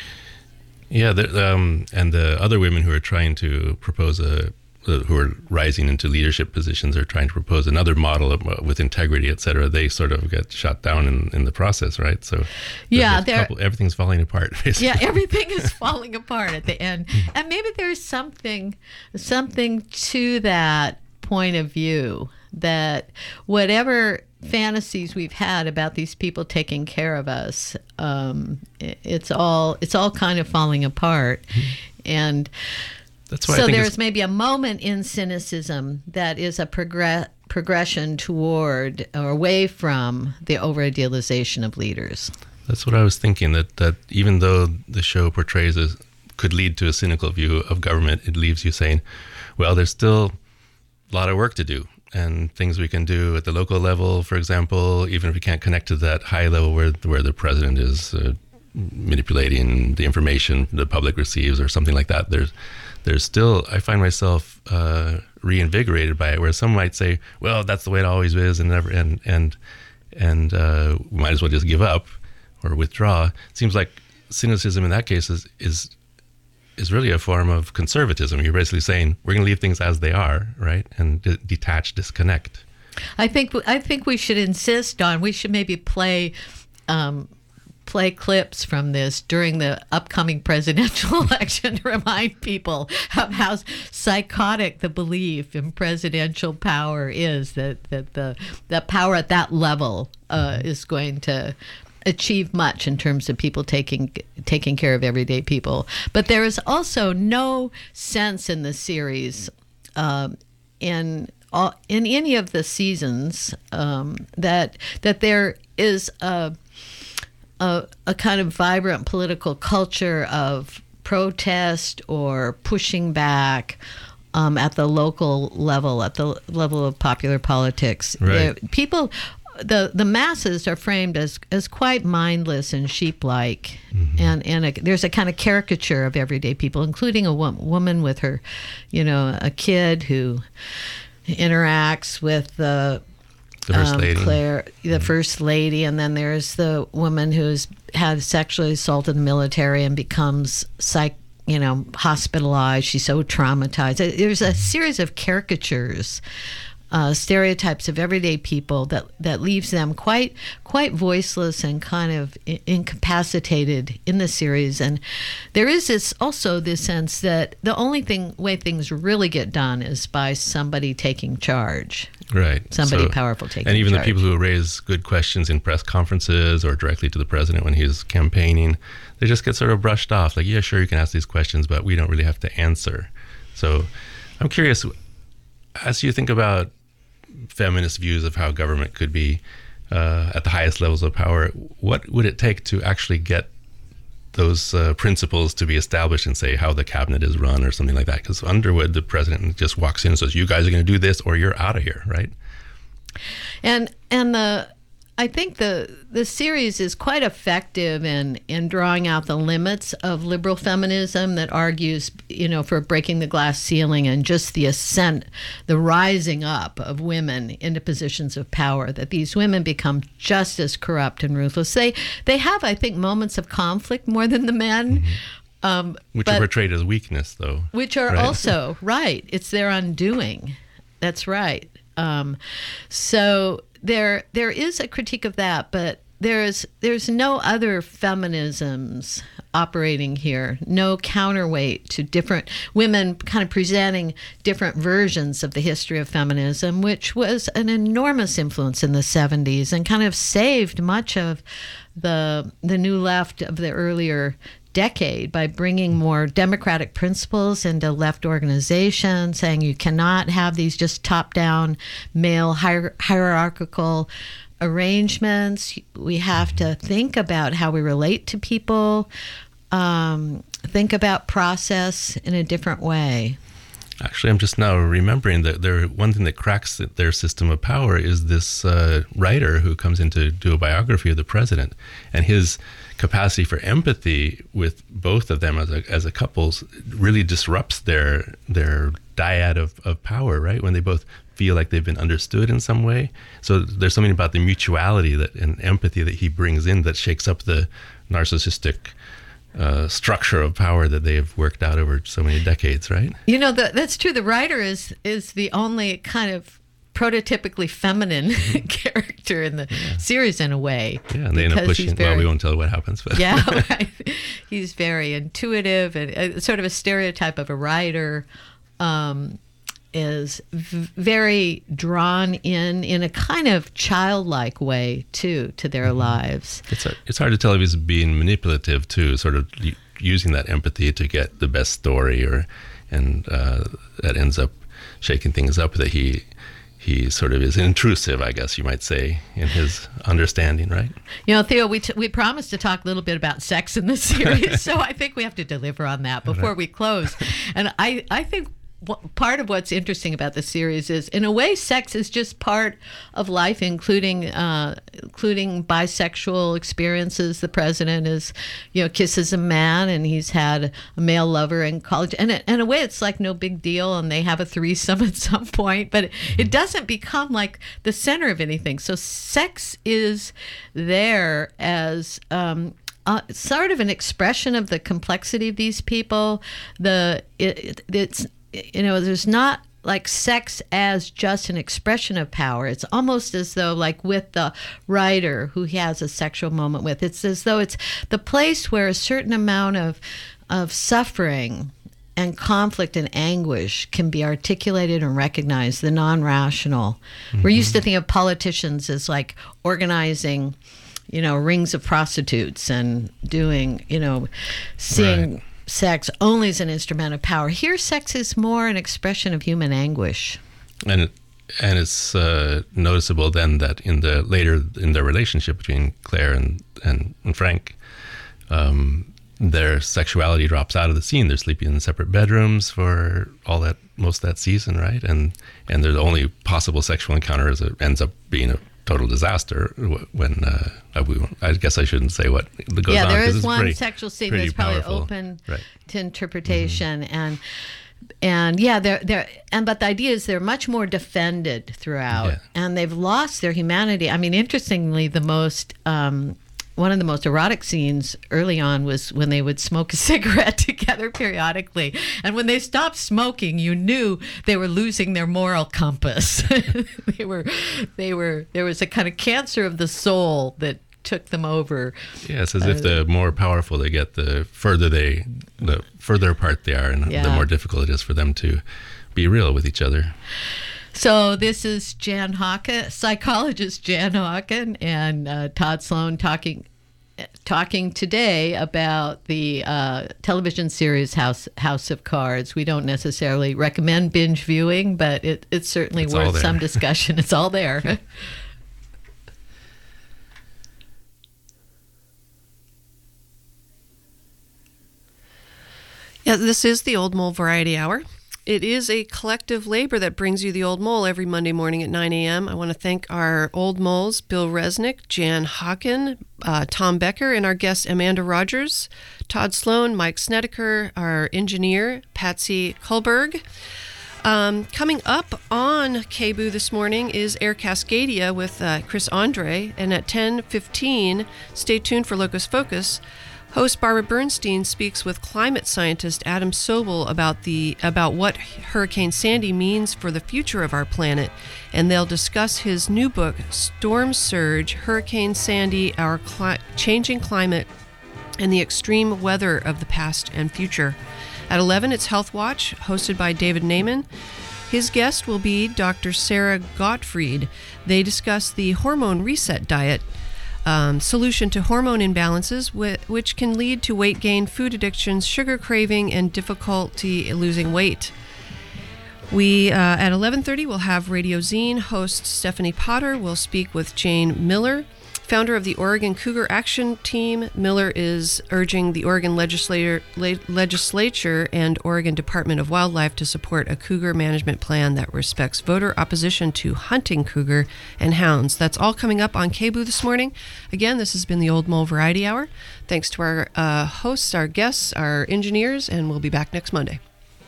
Speaker 10: Yeah, the, um, and the other women who are trying to propose a, uh, who are rising into leadership positions, are trying to propose another model of, uh, with integrity, et cetera. They sort of get shot down in, in the process, right? So
Speaker 7: yeah,
Speaker 10: the, the couple, everything's falling apart, basically.
Speaker 7: Yeah, everything is falling apart at the end, and maybe there's something, something to that point of view, that whatever fantasies we've had about these people taking care of us, um, it, it's all it's all kind of falling apart, and
Speaker 10: that's why
Speaker 7: so
Speaker 10: I think
Speaker 7: there's maybe a moment in cynicism that is a progress progression toward or away from the over-idealization of leaders.
Speaker 10: That's what I was thinking, that that even though the show portrays a, could lead to a cynical view of government, it leaves you saying, well, there's still a lot of work to do, and things we can do at the local level, for example, even if we can't connect to that high level where where the president is uh, manipulating the information the public receives or something like that. There's there's still, I find myself uh, reinvigorated by it, where some might say, well, that's the way it always is, and never and and and uh, we might as well just give up or withdraw. It seems like cynicism in that case is is is really a form of conservatism. You're basically saying we're going to leave things as they are, right, and d- detach, disconnect.
Speaker 7: I think I think we should insist on. We should maybe play um, play clips from this during the upcoming presidential election to remind people of how psychotic the belief in presidential power is. That that the that power at that level uh, is going to achieve much in terms of people taking taking care of everyday people. But there is also no sense in the series um, in all, in any of the seasons um, that that there is a, a a kind of vibrant political culture of protest or pushing back um, at the local level, at the level of popular politics.
Speaker 10: Right.
Speaker 7: There, people. The the masses are framed as, as quite mindless and sheep-like, mm-hmm. and and a, there's a kind of caricature of everyday people, including a wo- woman with her, you know, a kid who interacts with the,
Speaker 10: the first
Speaker 7: um,
Speaker 10: lady,
Speaker 7: Claire, the
Speaker 10: mm-hmm.
Speaker 7: first lady, and then there's the woman who's had sexually assaulted in the military and becomes psych, you know, hospitalized. She's so traumatized. There's a series of caricatures. Uh, stereotypes of everyday people that, that leaves them quite quite voiceless and kind of I- incapacitated in the series. And there is this also this sense that the only thing way things really get done is by somebody taking charge.
Speaker 10: Right.
Speaker 7: Somebody
Speaker 10: so,
Speaker 7: powerful taking charge.
Speaker 10: And even
Speaker 7: charge.
Speaker 10: the people who raise good questions in press conferences or directly to the president when he's campaigning, they just get sort of brushed off. Like, yeah, sure, you can ask these questions, but we don't really have to answer. So I'm curious, as you think about feminist views of how government could be uh, at the highest levels of power, what would it take to actually get those uh, principles to be established and say how the cabinet is run or something like that? Because Underwood, the president, just walks in and says, you guys are going to do this or you're out of here, right?
Speaker 7: And and the I think the the series is quite effective in, in drawing out the limits of liberal feminism that argues, you know, for breaking the glass ceiling and just the ascent, the rising up of women into positions of power, that these women become just as corrupt and ruthless. They they have, I think, moments of conflict more than the men.
Speaker 10: Mm-hmm.
Speaker 7: Um,
Speaker 10: which
Speaker 7: but,
Speaker 10: are portrayed as weakness, though.
Speaker 7: Which are
Speaker 10: right?
Speaker 7: also, right, it's their undoing. That's right. Um, so there there is a critique of that, but there's there's no other feminisms operating here, no counterweight to different women kind of presenting different versions of the history of feminism, which was an enormous influence in the seventies and kind of saved much of the the new left of the earlier decade by bringing more democratic principles into left organizations, saying you cannot have these just top-down male hier- hierarchical arrangements. We have to think about how we relate to people, um, think about process in a different way.
Speaker 10: Actually, I'm just now remembering that there one thing that cracks their system of power is this uh, writer who comes in to do a biography of the president, and his capacity for empathy with both of them as a as a couple really disrupts their their dyad of, of power, right? When they both feel like they've been understood in some way. So there's something about the mutuality that and empathy that he brings in that shakes up the narcissistic uh, structure of power that they have worked out over so many decades, right?
Speaker 7: You know, the, that's true. The writer is is the only kind of prototypically feminine character in the yeah. series in a way.
Speaker 10: Yeah, and they end up pushing, very, well, we won't tell what happens. But
Speaker 7: yeah, right. He's very intuitive and uh, sort of a stereotype of a writer. Um, is v- very drawn in in a kind of childlike way too to their mm-hmm. lives.
Speaker 10: It's hard, it's hard to tell if he's being manipulative too, sort of u- using that empathy to get the best story, or and uh, that ends up shaking things up. That he he sort of is intrusive, I guess you might say, in his understanding, right?
Speaker 7: You know, Theo, we t- we promised to talk a little bit about sex in this series, so I think we have to deliver on that before we close. And I I think. Part of what's interesting about the series is, in a way, sex is just part of life, including uh, including bisexual experiences. The president is, you know, kisses a man, and he's had a male lover in college, and it, in a way, it's like no big deal, and they have a threesome at some point, but it, it doesn't become like the center of anything. So sex is there as um, Uh, sort of an expression of the complexity of these people. The it, it, it's you know, there's not like sex as just an expression of power. It's almost as though, like with the writer who he has a sexual moment with, it's as though it's the place where a certain amount of of suffering and conflict and anguish can be articulated and recognized, the non-rational. Mm-hmm. We're used to think of politicians as like organizing, you know, rings of prostitutes and doing, you know, seeing right. sex only as an instrument of power. Here, sex is more an expression of human anguish.
Speaker 10: And it, and it's uh, noticeable then that in the later in their relationship between Claire and, and, and Frank, um, their sexuality drops out of the scene. They're sleeping in separate bedrooms for all that, most of that season, right? And and their only possible sexual encounter is it ends up being a total disaster when uh, I guess I shouldn't say what goes
Speaker 7: yeah,
Speaker 10: on.
Speaker 7: Yeah, there is one
Speaker 10: pretty,
Speaker 7: sexual scene that's probably
Speaker 10: powerful.
Speaker 7: open
Speaker 10: right.
Speaker 7: to interpretation, mm-hmm. and and yeah, they're they're and but the idea is they're much more defended throughout, yeah. and they've lost their humanity. I mean, interestingly, the most. Um, One of the most erotic scenes early on was when they would smoke a cigarette together periodically. And when they stopped smoking, you knew they were losing their moral compass. they were, they were, there was a kind of cancer of the soul that took them over.
Speaker 10: Yeah, it's as uh, if the more powerful they get, the further they, the further apart they are, and yeah. the more difficult it is for them to be real with each other.
Speaker 7: So this is Jan Hawken, psychologist Jan Hawken, and uh, Todd Sloan talking talking today about the uh, television series House House of Cards. We don't necessarily recommend binge viewing, but it, it's certainly
Speaker 10: it's
Speaker 7: worth some discussion. It's all there.
Speaker 3: Yeah, this is the Old Mole Variety Hour. It is a collective labor that brings you the Old Mole every Monday morning at nine a.m. I want to thank our Old Moles, Bill Resnick, Jan Hawken, uh, Tom Becker, and our guest Amanda Rogers, Todd Sloan, Mike Snedeker, our engineer, Patsy Kohlberg. Um, coming up on K B O O this morning is Air Cascadia with uh, Chris Andre, and at ten fifteen, stay tuned for Locus Focus. Host Barbara Bernstein speaks with climate scientist Adam Sobel about the about what Hurricane Sandy means for the future of our planet, and they'll discuss his new book, Storm Surge: Hurricane Sandy, Our Cli- Changing Climate and the Extreme Weather of the Past and Future. At eleven, it's Health Watch, hosted by David Naiman. His guest will be Doctor Sarah Gottfried. They discuss the hormone reset diet, Um, solution to hormone imbalances, wh- which can lead to weight gain, food addictions, sugar craving, and difficulty losing weight. We uh, at eleven thirty we'll have Radio Zine host Stephanie Potter. We'll speak with Jane Miller. Founder of the Oregon Cougar Action Team, Miller is urging the Oregon legislature, le- legislature and Oregon Department of Wildlife to support a cougar management plan that respects voter opposition to hunting cougar and hounds. That's all coming up on K B O O this morning. Again, this has been the Old Mole Variety Hour. Thanks to our uh, hosts, our guests, our engineers, and we'll be back next Monday.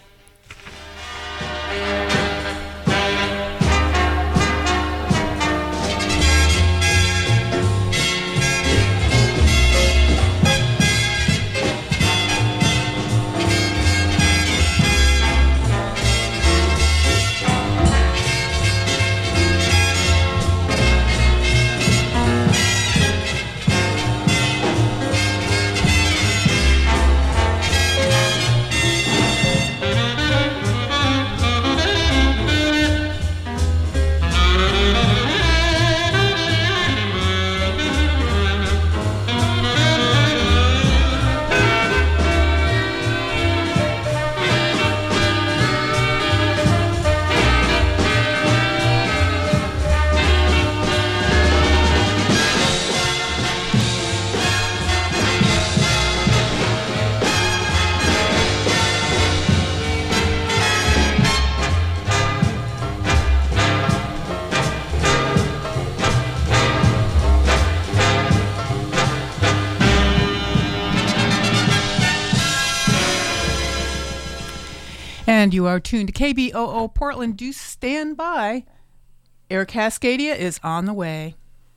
Speaker 11: And you are tuned to K B O O Portland. Do stand by. Air Cascadia is on the way.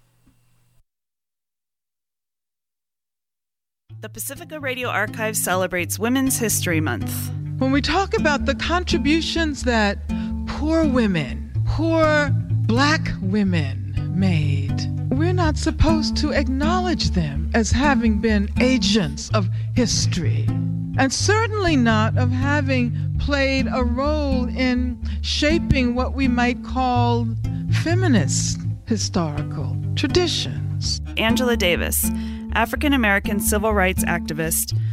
Speaker 12: The Pacifica Radio Archive celebrates Women's History Month.
Speaker 13: When we talk about the contributions that poor women, poor black women made, we're not supposed to acknowledge them as having been agents of history, and certainly not of having played a role in shaping what we might call feminist historical traditions.
Speaker 12: Angela Davis, African-American civil rights activist,